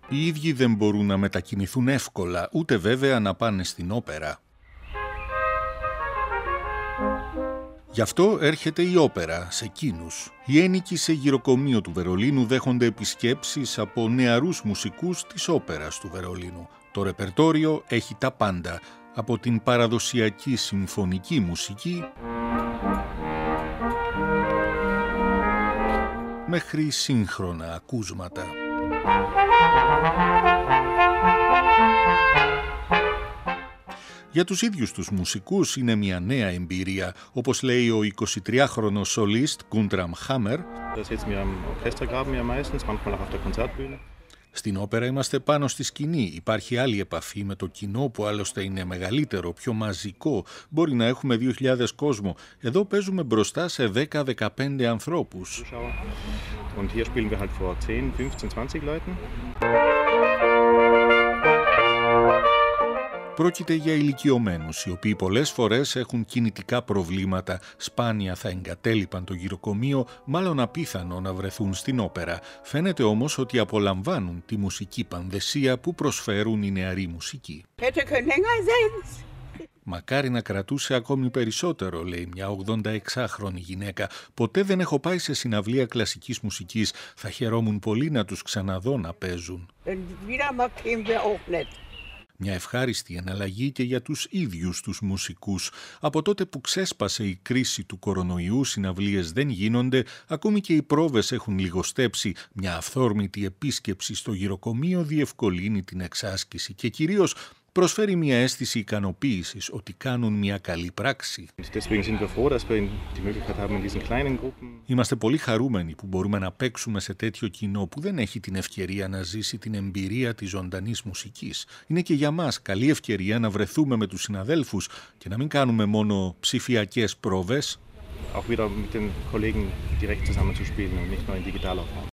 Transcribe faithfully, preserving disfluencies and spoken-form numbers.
Οι ίδιοι δεν μπορούν να μετακινηθούν εύκολα, ούτε βέβαια να πάνε στην όπερα. Γι' αυτό έρχεται η όπερα σε εκείνους. Οι ένοικοι σε γυροκομείο του Βερολίνου δέχονται επισκέψεις από νεαρούς μουσικούς της όπερας του Βερολίνου. Το ρεπερτόριο έχει τα πάντα, από την παραδοσιακή συμφωνική μουσική μέχρι σύγχρονα ακούσματα. Για τους ίδιους τους μουσικούς είναι μια νέα εμπειρία, όπως λέει ο εικοσιτριάχρονος σολίστ Guntram Hammer. Στην όπερα είμαστε πάνω στη σκηνή. Υπάρχει άλλη επαφή με το κοινό που άλλωστε είναι μεγαλύτερο, πιο μαζικό. Μπορεί να έχουμε δύο χιλιάδες κόσμο. Εδώ παίζουμε μπροστά σε δέκα με δεκαπέντε ανθρώπους. Πρόκειται για ηλικιωμένους, οι οποίοι πολλές φορές έχουν κινητικά προβλήματα, σπάνια θα εγκατέλειπαν το γυροκομείο, μάλλον απίθανο να βρεθούν στην όπερα. Φαίνεται όμως ότι απολαμβάνουν τη μουσική πανδεσία που προσφέρουν οι νεαροί μουσικοί. Μακάρι να κρατούσε ακόμη περισσότερο, λέει μια ογδονταεξάχρονη γυναίκα. Ποτέ δεν έχω πάει σε συναυλία κλασικής μουσικής. Θα χαιρόμουν πολύ να τους ξαναδώ να παίζουν. Μια ευχάριστη εναλλαγή και για τους ίδιους τους μουσικούς. Από τότε που ξέσπασε η κρίση του κορονοϊού, συναυλίες δεν γίνονται, ακόμη και οι πρόβες έχουν λιγοστέψει. Μια αυθόρμητη επίσκεψη στο γυροκομείο διευκολύνει την εξάσκηση και κυρίως προσφέρει μια αίσθηση ικανοποίησης ότι κάνουν μια καλή πράξη. Είμαστε πολύ χαρούμενοι που μπορούμε να παίξουμε σε τέτοιο κοινό που δεν έχει την ευκαιρία να ζήσει την εμπειρία της ζωντανής μουσικής. Είναι και για μας καλή ευκαιρία να βρεθούμε με τους συναδέλφους και να μην κάνουμε μόνο ψηφιακές πρόβες.